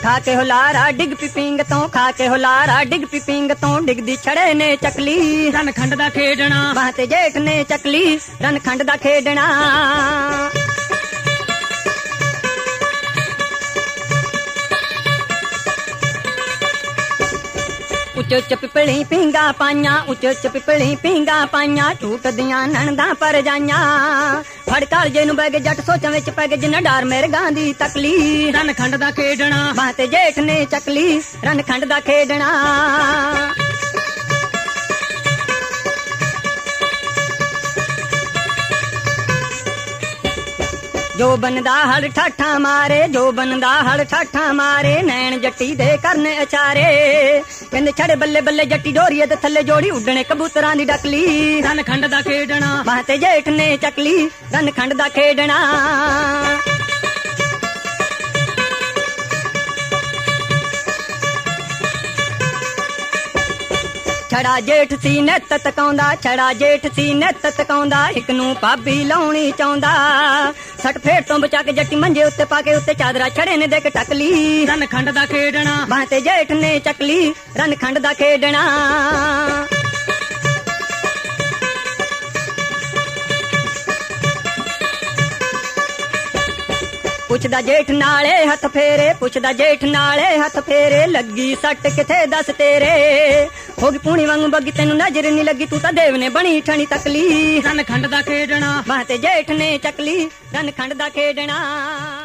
ਖਾ ਕੇ ਹੁਲਾਰਾ ਡਿੱਗ ਪੀ ਪਿੰਗ ਤੋਂ, ਖਾ ਕੇ ਹੁਲਾਰਾ ਡਿੱਗ ਪੀ ਪਿੰਗ ਤੋਂ, ਡਿੱਗਦੀ ਛੜੇ ਨੇ ਚੱਕਲੀ ਰਣ ਖੰਡ ਦਾ ਖੇਡਣਾ, ਬਾਹ ਤੇ ਜੇਠ ਨੇ ਚੱਕਲੀ ਰਣ ਖੰਡ ਦਾ ਖੇਡਣਾ। ਉੱਚ ਉੱਚ ਪਿਪਲੀ ਪਿੰਗਾ ਪਾਈਆਂ, ਉੱਚ ਉੱਚ ਪਿਪਲੀ ਪਿੰਗਾ ਪਾਈਆਂ, ਝੂਟਦੀਆਂ ਨਣਦਾਂ ਪਰ ਜਾਈਆਂ। ਫੜ ਕਾਲਜੇ ਨੂੰ ਬਹਿ ਗਏ ਜੱਟ ਸੋਚਾਂ ਵਿੱਚ ਪੈ ਗਏ, ਜਿੰਨਾ ਡਾਰ ਮਿਰਗਾਂ ਦੀ ਤਕਲੀ ਰਣ ਖੰਡ ਦਾ ਖੇਡਣਾ, ਬਾਹ ਤੇ ਜੇਠ ਨੇ ਚੱਕਲੀ ਰਣ ਖੰਡ ਦਾ ਖੇਡਣਾ। ਜੋ ਬੰਦਾ ਹੜ ਠਾਠਾ ਮਾਰੇ, ਜੋ ਬੰਦਾ ਹੜ ਠਾਠਾ ਮਾਰੇ, ਨੈਣ ਜੱਟੀ ਦੇ ਕਰਨੇ ਅਚਾਰੇ। ਕਹਿੰਦੇ ਛੜੇ ਬੱਲੇ ਬੱਲੇ ਜੱਟੀ ਡੋਰੀਏ ਤੇ ਥੱਲੇ ਜੋੜੀ, ਉੱਡਣੇ ਕਬੂਤਰਾਂ ਦੀ ਡਕਲੀ ਰਣ ਖੰਡ ਦਾ ਖੇਡਣਾ, ਬਾਹ ਤੇ ਜੇਠ ਨੇ ਚੱਕਲੀ ਰਣ ਖੰਡ ਦਾ ਖੇਡਣਾ। ਛੜਾ ਜੇਠ ਸੀ ਨਿੱਤ ਤਕਾਉਂਦਾ, ਛੜਾ ਜੇਠ ਸੀ ਨਿੱਤ ਤਕਾਉਂਦਾ, ਇੱਕ ਨੂੰ ਭਾਬੀ ਲਾਉਣੀ ਚਾਹੁੰਦਾ। ਸੱਟ ਫੇਰ ਤੋਂ ਬਚਾ ਕੇ ਜੱਟੀ ਮੰਜੇ ਉੱਤੇ ਪਾ ਕੇ, ਉੱਤੇ ਚਾਦਰਾ ਛੜੇ ਨੇ ਦੇ ਕੇ ਟਕਲੀ ਰਣ ਖੰਡ ਦਾ ਖੇਡਣਾ, ਬਾਹ ਤੇ ਜੇਠ ਨੇ ਚੱਕਲੀ ਰਣ ਖੰਡ ਦਾ ਖੇਡਣਾ। ਪੁੱਛਦਾ ਜੇਠ ਨਾਲੇ ਹੱਥ ਫੇਰੇ, ਪੁੱਛਦਾ ਜੇਠ ਨਾਲੇ ਹੱਥ ਫੇਰੇ, ਲੱਗੀ ਸੱਟ ਕਿਥੇ ਦੱਸ ਤੇਰੇ। ਹੋ ਗਈ ਪੂਣੀ ਵਾਂਗੂ ਬੱਗੀ ਤੈਨੂੰ ਨਜ਼ਰ ਨਹੀਂ ਲੱਗੀ, ਤੂੰ ਤਾਂ ਦੇਵ ਨੇ ਬਣੀ ਠਣੀ ਤਕਲੀ ਰਣ ਖੰਡ ਦਾ ਖੇਡਣਾ, ਬਾਹ ਤੇ ਜੇਠ ਨੇ ਚੱਕਲੀ ਰਣ ਖੰਡ ਦਾ ਖੇਡਣਾ।